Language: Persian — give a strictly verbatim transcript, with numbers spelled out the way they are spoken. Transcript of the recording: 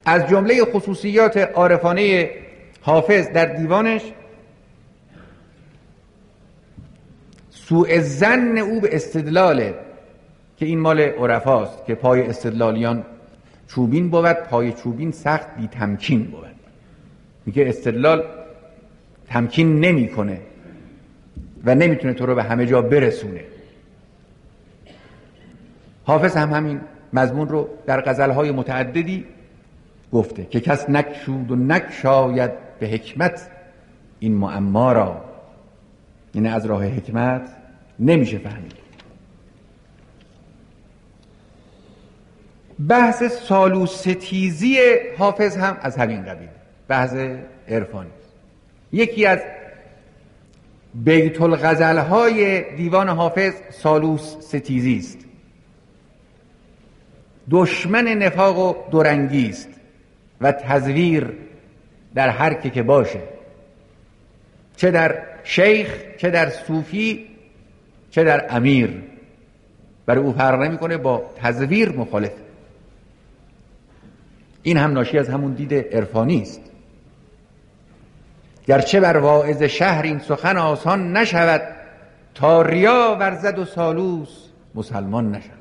از جمله خصوصیات عارفانه حافظ در دیوانش سوء ظن او به استدلاله که این مال عرفاست که پای استدلالیان چوبین بود، پای چوبین سخت بی تمکین بود. میگه استدلال تمکین نمیکنه و نمیتونه تو رو به همه جا برسونه. حافظ هم همین مضمون رو در غزلهای متعددی گفته که کس نکشود و نکشاید به حکمت این معما را، یعنی از راه حکمت نمیشه فهمید. بحث سالوستیزی حافظ هم از همین قبیل، بحث عرفانی. یکی از بیت الغزل‌های دیوان حافظ سالوس ستیزی است. دشمن نفاق و دورنگی است و تزویر در هر که که باشه، چه در شیخ، چه در صوفی، چه در امیر. برای او فرق نمی‌کنه، با تزویر مخالف. این هم ناشی از همون دید عرفانی است. گرچه بر واعظ شهر این سخن آسان نشود، تا ریا ورزد و سالوس مسلمان نشود.